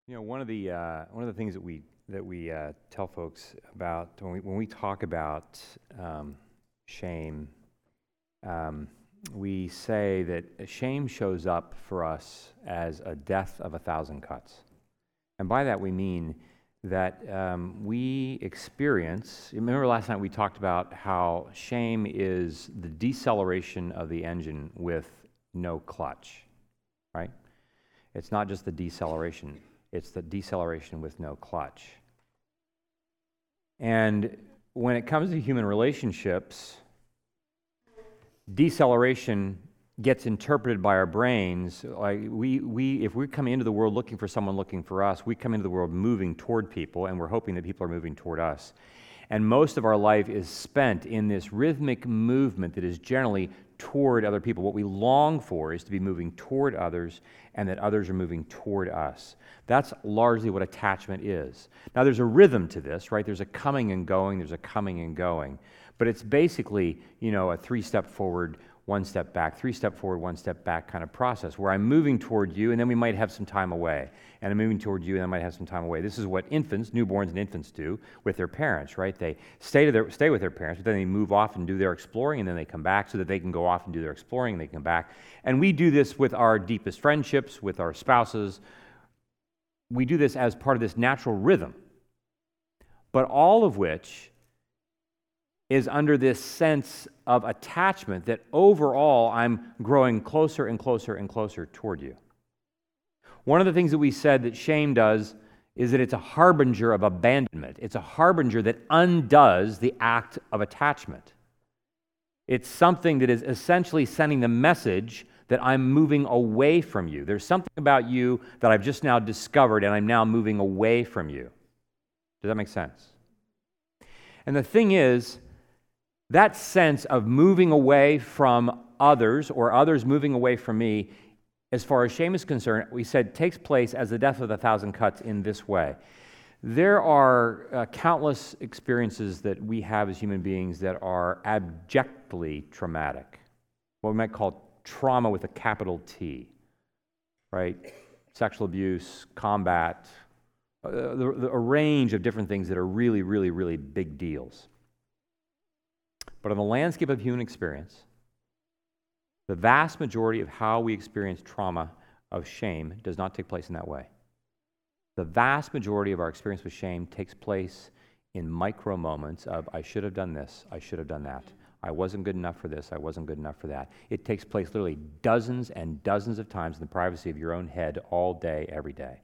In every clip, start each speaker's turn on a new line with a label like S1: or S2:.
S1: One of the things that we tell folks about when we talk about shame, we say that shame shows up for us as a death of 1,000 cuts, and by that we mean that we experience. Remember last night we talked about how shame is the deceleration of the engine with no clutch, right? It's not just the deceleration. It's the deceleration with no clutch. And when it comes to human relationships, deceleration gets interpreted by our brains like if we come into the world looking for someone looking for us, we come into the world moving toward people, and we're hoping that people are moving toward us. And most of our life is spent in this rhythmic movement that is generally toward other people. What we long for is to be moving toward others, and that others are moving toward us. That's largely what attachment is. Now, there's a rhythm to this, right? There's a coming and going, there's a coming and going. But it's basically, a 3-step forward, 1 step back, 3-step forward, 1 step back kind of process, where I'm moving toward you, and then we might have some time away. And I'm moving toward you, and I might have some time away. This is what newborns and infants do with their parents, right? They stay with their parents, but then they move off and do their exploring, and then they come back so that they can go off and do their exploring, and they come back. And we do this with our deepest friendships, with our spouses. We do this as part of this natural rhythm, but all of which is under this sense of attachment that overall I'm growing closer and closer and closer toward you. One of the things that we said that shame does is that it's a harbinger of abandonment. It's a harbinger that undoes the act of attachment. It's something that is essentially sending the message that I'm moving away from you. There's something about you that I've just now discovered, and I'm now moving away from you. Does that make sense? And the thing is, that sense of moving away from others, or others moving away from me, as far as shame is concerned, we said takes place as the death of 1,000 cuts in this way. There are countless experiences that we have as human beings that are abjectly traumatic, what we might call trauma with a capital T, right? Sexual abuse, combat, a range of different things that are really, really, really big deals. But on the landscape of human experience, the vast majority of how we experience trauma of shame does not take place in that way. The vast majority of our experience with shame takes place in micro moments of, I should have done this, I should have done that. I wasn't good enough for this, I wasn't good enough for that. It takes place literally dozens and dozens of times in the privacy of your own head all day, every day.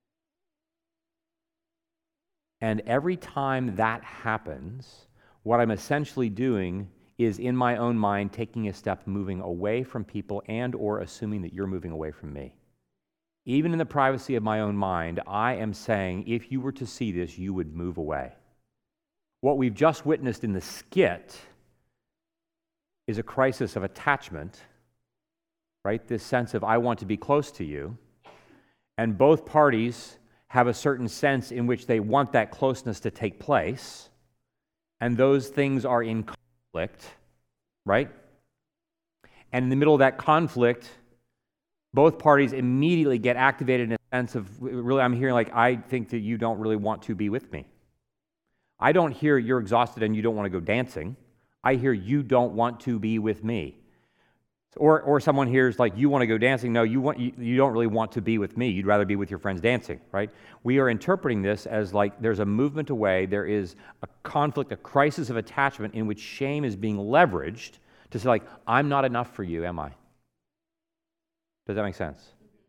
S1: And every time that happens, what I'm essentially doing is in my own mind taking a step moving away from people and or assuming that you're moving away from me. Even in the privacy of my own mind, I am saying, if you were to see this, you would move away. What we've just witnessed in the skit is a crisis of attachment, right? This sense of I want to be close to you, and both parties have a certain sense in which they want that closeness to take place. And those things are in conflict, right? And in the middle of that conflict, both parties immediately get activated in a sense of, really, I'm hearing like, I think that you don't really want to be with me. I don't hear you're exhausted and you don't want to go dancing. I hear you don't want to be with me. Or someone hears like, you want to go dancing. No, you don't really want to be with me. You'd rather be with your friends dancing, right? We are interpreting this as like there's a movement away. There is a conflict, a crisis of attachment in which shame is being leveraged to say like, I'm not enough for you, am I? Does that make sense?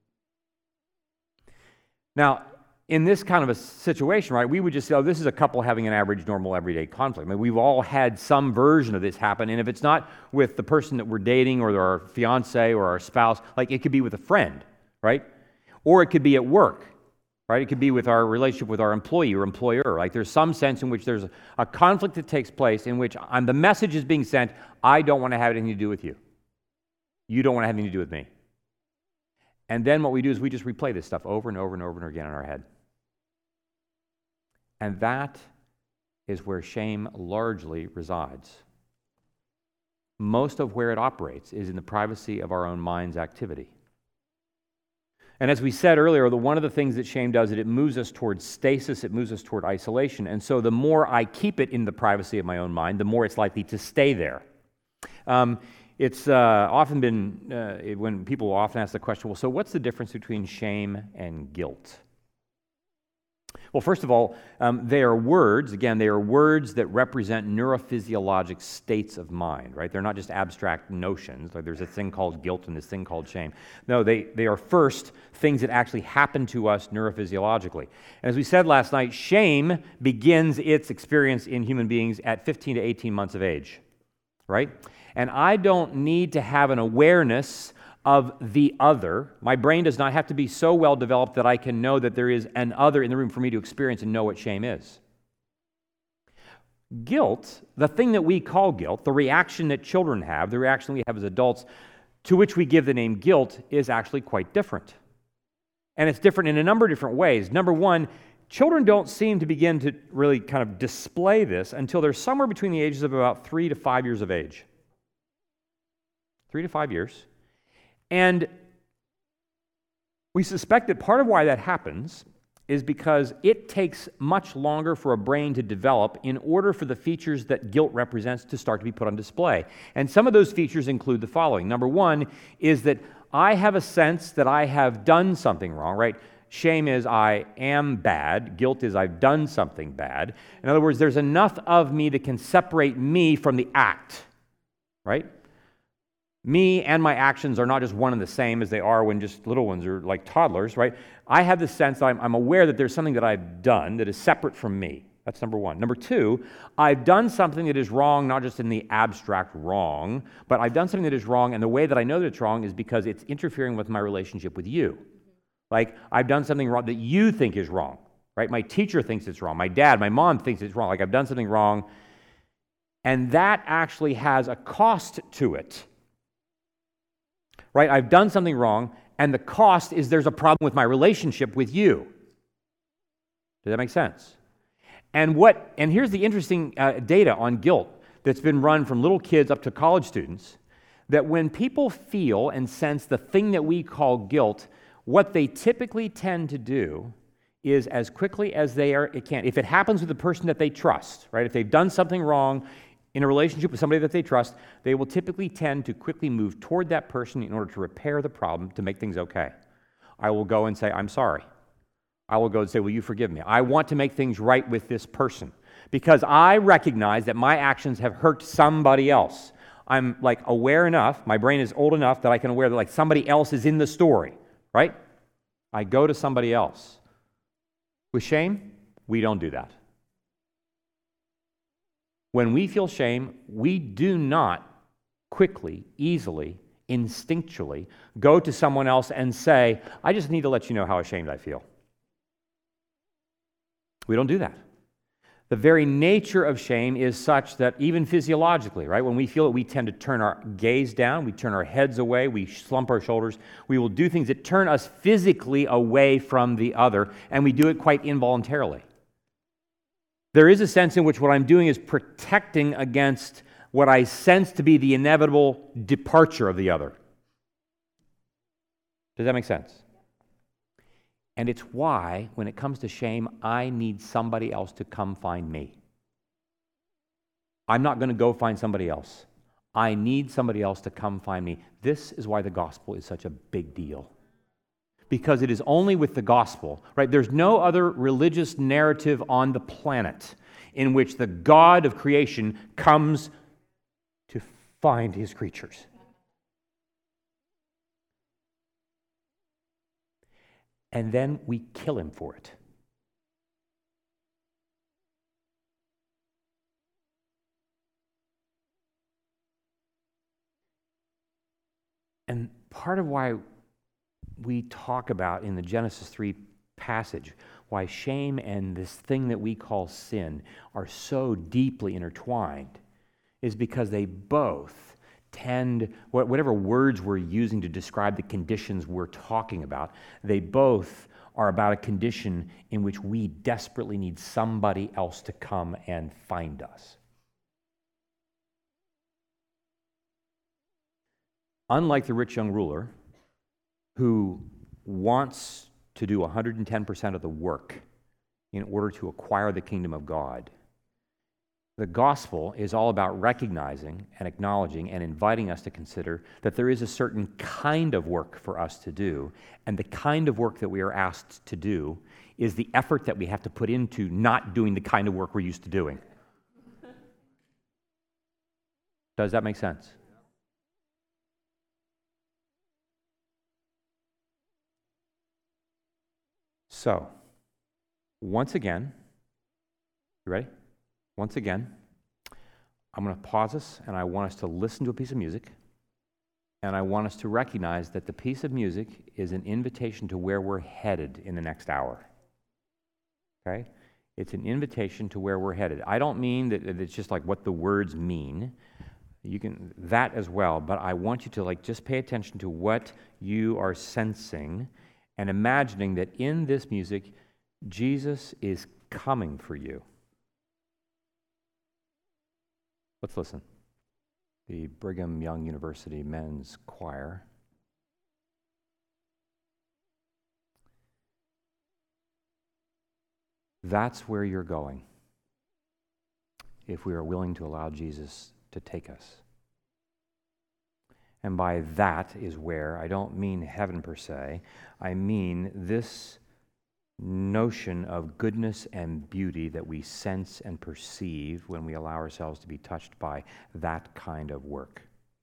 S1: Now, in this kind of a situation, right, we would just say, oh, this is a couple having an average, normal, everyday conflict. I mean, we've all had some version of this happen, and if it's not with the person that we're dating or our fiance or our spouse, like it could be with a friend, right? Or it could be at work, right? It could be with our relationship with our employee or employer. Like there's some sense in which there's a conflict that takes place in which the message is being sent, I don't want to have anything to do with you. You don't want to have anything to do with me. And then what we do is we just replay this stuff over and over and over and again in our head. And that is where shame largely resides. Most of where it operates is in the privacy of our own mind's activity. And as we said earlier, one of the things that shame does is it moves us towards stasis, it moves us toward isolation. And so the more I keep it in the privacy of my own mind, the more it's likely to stay there. It's often been, when people often ask the question, well, so what's the difference between shame and guilt? Well, first of all, they are words. Again, they are words that represent neurophysiologic states of mind, right? They're not just abstract notions. Like there's a thing called guilt and this thing called shame. No, they are first things that actually happen to us neurophysiologically. And as we said last night, shame begins its experience in human beings at 15 to 18 months of age, right? And I don't need to have an awareness of the other. My brain does not have to be so well developed that I can know that there is an other in the room for me to experience and know what shame is. Guilt, the thing that we call guilt, the reaction that children have, the reaction we have as adults, to which we give the name guilt, is actually quite different. And it's different in a number of different ways. Number one, children don't seem to begin to really kind of display this until they're somewhere between the ages of about 3 to 5 years of age. 3 to 5 years. And we suspect that part of why that happens is because it takes much longer for a brain to develop in order for the features that guilt represents to start to be put on display. And some of those features include the following. Number one is that I have a sense that I have done something wrong, right? Shame is I am bad. Guilt is I've done something bad. In other words, there's enough of me that can separate me from the act, right? Me and my actions are not just one and the same as they are when just little ones are like toddlers, right? I have the sense that I'm aware that there's something that I've done that is separate from me. That's number one. Number two, I've done something that is wrong, not just in the abstract wrong, but I've done something that is wrong, and the way that I know that it's wrong is because it's interfering with my relationship with you. Like, I've done something wrong that you think is wrong, right? My teacher thinks it's wrong. My dad, my mom thinks it's wrong. Like, I've done something wrong, and that actually has a cost to it. Right? I've done something wrong, and the cost is there's a problem with my relationship with you. Does that make sense? And here's the interesting data on guilt that's been run from little kids up to college students, that when people feel and sense the thing that we call guilt, what they typically tend to do is as quickly as it can, if it happens with the person that they trust, right? If they've done something wrong, in a relationship with somebody that they trust, they will typically tend to quickly move toward that person in order to repair the problem, to make things okay. I will go and say, I'm sorry. I will go and say, will you forgive me? I want to make things right with this person because I recognize that my actions have hurt somebody else. I'm like aware enough, my brain is old enough that I can aware that like somebody else is in the story, right? I go to somebody else. With shame, we don't do that. When we feel shame, we do not quickly, easily, instinctually go to someone else and say, I just need to let you know how ashamed I feel. We don't do that. The very nature of shame is such that even physiologically, right, when we feel it, we tend to turn our gaze down, we turn our heads away, we slump our shoulders, we will do things that turn us physically away from the other, and we do it quite involuntarily. There is a sense in which what I'm doing is protecting against what I sense to be the inevitable departure of the other. Does that make sense? And it's why, when it comes to shame, I need somebody else to come find me. I'm not going to go find somebody else. I need somebody else to come find me. This is why the gospel is such a big deal. Because it is only with the gospel, right? There's no other religious narrative on the planet in which the God of creation comes to find his creatures. And then we kill him for it. And part of why we talk about in the Genesis 3 passage, why shame and this thing that we call sin are so deeply intertwined, is because they both tend, whatever words we're using to describe the conditions we're talking about, they both are about a condition in which we desperately need somebody else to come and find us. Unlike the rich young ruler, who wants to do 110% of the work in order to acquire the kingdom of God. The gospel is all about recognizing and acknowledging and inviting us to consider that there is a certain kind of work for us to do, and the kind of work that we are asked to do is the effort that we have to put into not doing the kind of work we're used to doing. Does that make sense? So, once again, you ready? Once again, I'm going to pause us, and I want us to listen to a piece of music, and I want us to recognize that the piece of music is an invitation to where we're headed in the next hour. Okay? It's an invitation to where we're headed. I don't mean that it's just like what the words mean. You can that as well, but I want you to just pay attention to what you are sensing and imagining that in this music, Jesus is coming for you. Let's listen. The Brigham Young University Men's Choir. That's where you're going, if we are willing to allow Jesus to take us. And by that is where, I don't mean heaven per se, I mean this notion of goodness and beauty that we sense and perceive when we allow ourselves to be touched by that kind of work.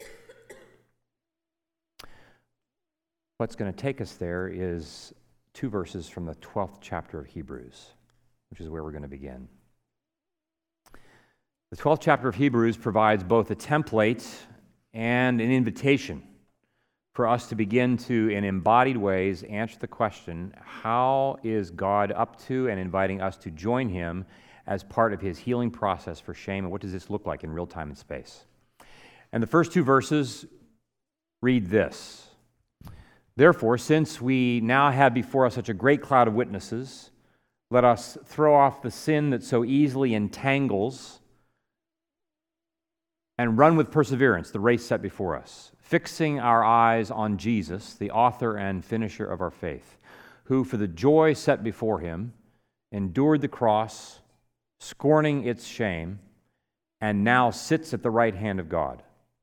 S1: What's going to take us there is 2 verses from the 12th chapter of Hebrews, which is where we're going to begin. The 12th chapter of Hebrews provides both a template and an invitation for us to begin to, in embodied ways, answer the question, how is God up to and inviting us to join him as part of his healing process for shame, and what does this look like in real time and space? And the first 2 verses read this: Therefore, since we now have before us such a great cloud of witnesses, let us throw off the sin that so easily entangles and run with perseverance the race set before us, fixing our eyes on Jesus, the author and finisher of our faith, who for the joy set before him endured the cross, scorning its shame, and now sits at the right hand of God.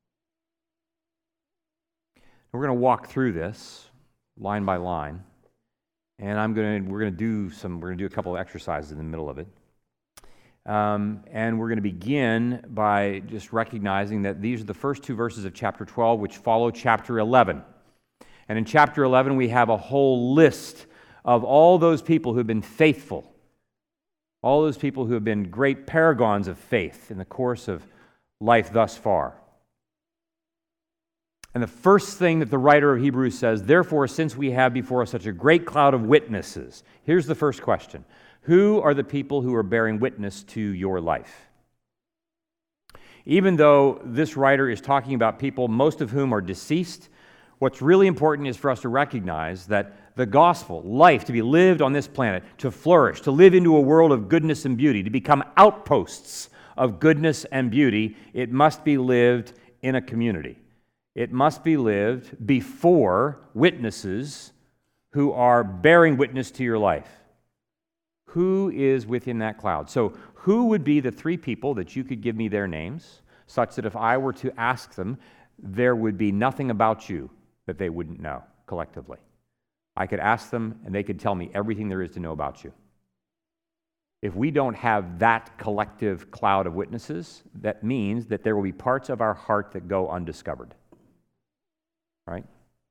S1: We're going to walk through this line by line, and we're going to do a couple of exercises in the middle of it. And we're going to begin by just recognizing that these are the first 2 verses of chapter 12, which follow chapter 11. And in chapter 11, we have a whole list of all those people who have been faithful, all those people who have been great paragons of faith in the course of life thus far. And the first thing that the writer of Hebrews says, therefore, since we have before us such a great cloud of witnesses, here's the first question. Who are the people who are bearing witness to your life? Even though this writer is talking about people, most of whom are deceased, what's really important is for us to recognize that the gospel, life to be lived on this planet, to flourish, to live into a world of goodness and beauty, to become outposts of goodness and beauty, it must be lived in a community. It must be lived before witnesses who are bearing witness to your life. Who is within that cloud? So who would be the 3 people that you could give me their names, such that if I were to ask them, there would be nothing about you that they wouldn't know collectively? I could ask them, and they could tell me everything there is to know about you. If we don't have that collective cloud of witnesses, that means that there will be parts of our heart that go undiscovered. Right?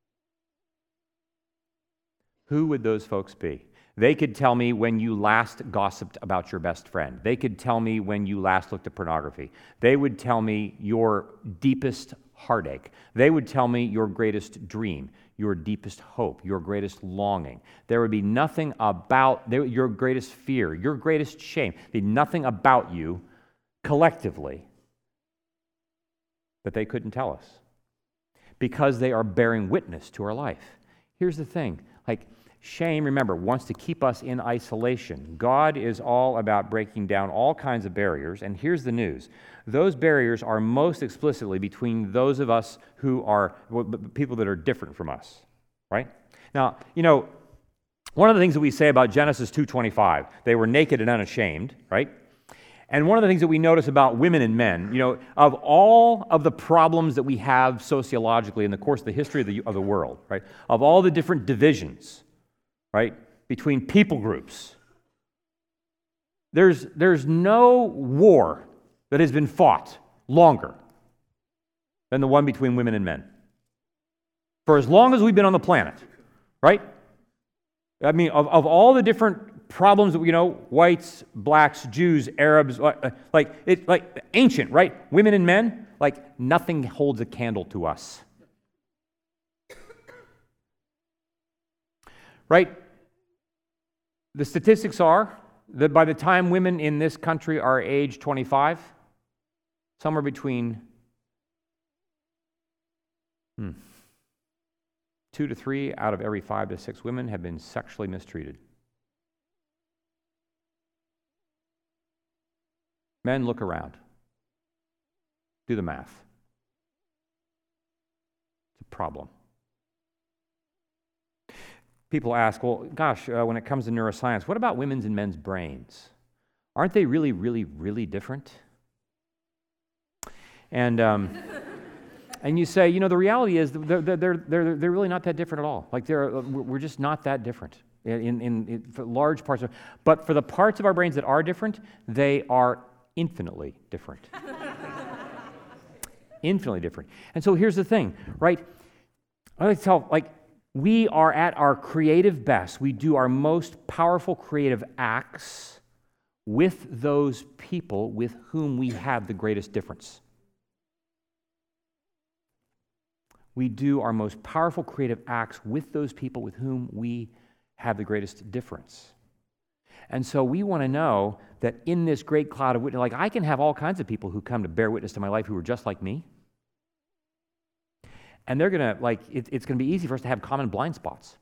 S1: Who would those folks be? They could tell me when you last gossiped about your best friend. They could tell me when you last looked at pornography. They would tell me your deepest heartache. They would tell me your greatest dream, your deepest hope, your greatest longing. There would be nothing about your greatest fear, your greatest shame. There'd be nothing about you collectively that they couldn't tell us, because they are bearing witness to our life. Here's the thing, shame, remember, wants to keep us in isolation. God is all about breaking down all kinds of barriers, and here's the news. Those barriers are most explicitly between those of us who are people that are different from us, right? Now, one of the things that we say about Genesis 2:25, they were naked and unashamed, right? And one of the things that we notice about women and men, of all of the problems that we have sociologically in the course of the history of the world, right? Of all the different divisions, right, between people groups, there's no war that has been fought longer than the one between women and men. For as long as we've been on the planet, right? I mean, of all the different problems that whites, blacks, Jews, Arabs, like ancient, right? Women and men, like nothing holds a candle to us. Right? The statistics are that by the time women in this country are age 25, somewhere between 2 to 3 out of every 5 to 6 women have been sexually mistreated. Men, look around. Do the math. It's a problem. People ask, well, gosh, when it comes to neuroscience, what about women's and men's brains? Aren't they really, really, really different? And you say, the reality is they're really not that different at all. Like we're just not that different in for large parts of. But for the parts of our brains that are different, they are infinitely different. Infinitely different. And so here's the thing, right? I like to tell, we are at our creative best. We do our most powerful creative acts with those people with whom we have the greatest difference. We do our most powerful creative acts with those people with whom we have the greatest difference. And so we want to know that in this great cloud of witness, I can have all kinds of people who come to bear witness to my life who are just like me. And they're going to, it's going to be easy for us to have common blind spots.